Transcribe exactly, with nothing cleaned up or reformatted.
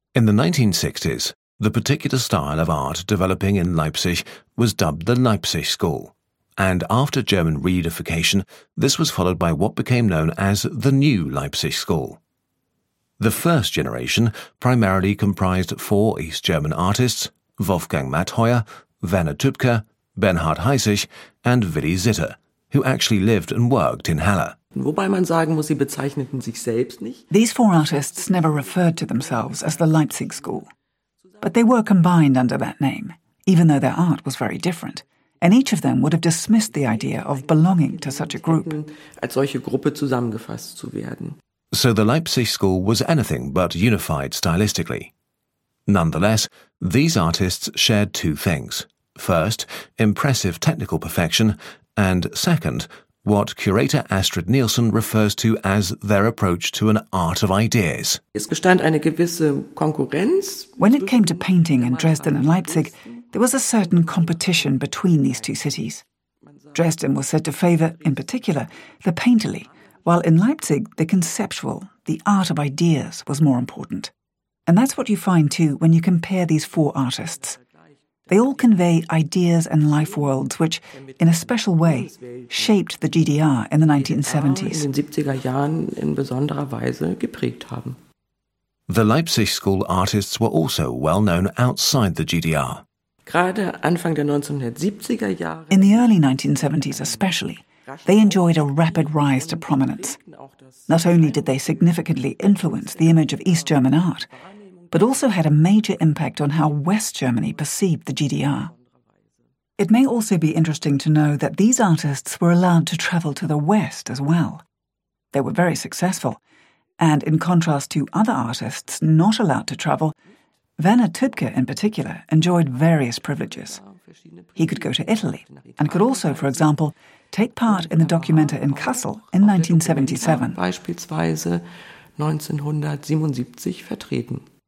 In the nineteen sixties, the particular style of art developing in Leipzig was dubbed the Leipzig School, and after German reunification, this was followed by what became known as the New Leipzig School. The first generation primarily comprised four East German artists, Wolfgang Mattheuer, Werner Tübke, Bernhard Heissig, and Willi Sitter, who actually lived and worked in Halle. Wobei man sagen muss, sie bezeichneten sich selbst nicht. These four artists never referred to themselves as the Leipzig School, but they were combined under that name, even though their art was very different, and each of them would have dismissed the idea of belonging to such a group. Als solche Gruppe zusammengefasst zu werden. So the Leipzig School was anything but unified stylistically. Nonetheless, these artists shared two things. First, impressive technical perfection, and second, what curator Astrid Nielsen refers to as their approach to an art of ideas. Es bestand eine gewisse Konkurrenz. When it came to painting in Dresden and Leipzig, there was a certain competition between these two cities. Dresden was said to favour, in particular, the painterly, while in Leipzig, the conceptual, the art of ideas, was more important. And that's what you find too when you compare these four artists. They all convey ideas and life worlds which, in a special way, shaped the G D R in the nineteen seventies. In den siebziger Jahren in besonderer Weise geprägt haben. The Leipzig School artists were also well known outside the G D R. Gerade Anfang der neunzehnhundertsiebziger Jahre. In the early nineteen seventies especially, they enjoyed a rapid rise to prominence. Not only did they significantly influence the image of East German art, but also had a major impact on how West Germany perceived the G D R. It may also be interesting to know that these artists were allowed to travel to the West as well. They were very successful, and in contrast to other artists not allowed to travel, Werner Tübke in particular enjoyed various privileges. He could go to Italy, and could also, for example, take part in the Documenta in Kassel in nineteen seventy-seven. Beispielsweise neunzehnhundertsiebenundsiebzig vertreten.